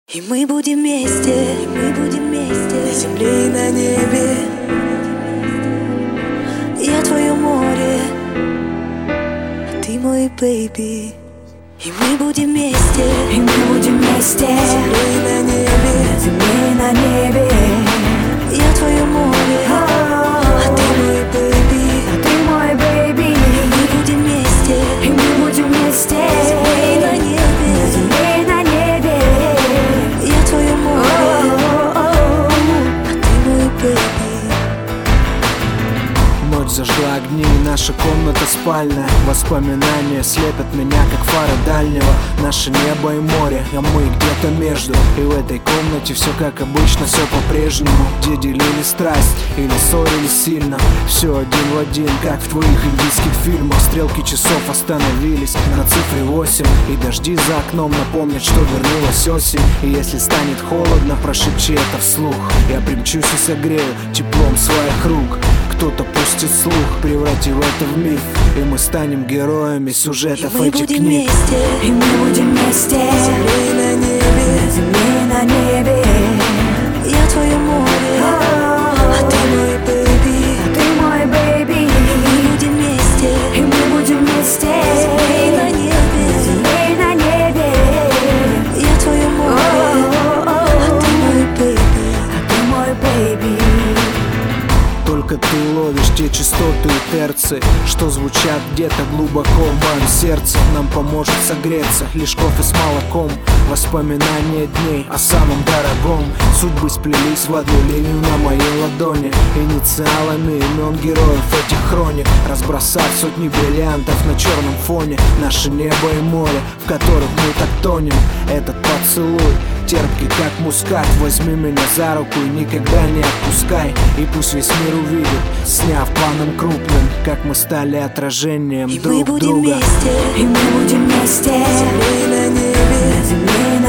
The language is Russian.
И мы будем вместе, на земле и на небе. Я твое море, а ты мой бэйби. И мы будем вместе, на земле и на небе. на небе. Я твое море, а ты мой бэйби. И мы будем вместе, на земле и на небе. на небе. Я твое море, а ты мой бэйби. Ночь зажгла огни, наша комната спальная. Воспоминания слепят меня, как фары дальнего. Наше небо и море, а мы где-то между. И в этой комнате все как обычно, все по-прежнему. Где делили страсть или ссорились сильно, все один в один, как в твоих индийских фильмах. Стрелки часов остановились на цифре 8, и дожди за окном напомнят, что вернулась осень. И если станет холодно, прошепчи это вслух. Я примчусь и согрею теплом своих рук. Кто-то пустит слух, превратив это в миф, и мы станем героями сюжетов этих книг. И мы будем вместе, на земле и на небе. на небе. Я твое море, а ты мой бэйби. Ты мой бэйби. Мы будем вместе, И мы будем вместе, на земле и на небе. на небе. Я твое море, а ты мой бэйби. Ты мой бэйби. Только ты ловишь те частоты и терции, что звучат где-то глубоко в моем сердце. Нам поможет согреться лишь кофе с молоком. Воспоминания дней о самом дорогом. Судьбы сплелись в одну линию на моей ладони, инициалами имен героев этих хроник, разбросав сотни бриллиантов на черном фоне. Наше небо и море, в которых мы так тонем. Этот поцелуй терпкий, как мускат. Возьми меня за руку и никогда не отпускай. И пусть весь мир увидит, сняв планом крупным, как мы стали отражением И друг мы будем друга. вместе, И мы будем вместе, на земле и на небе. на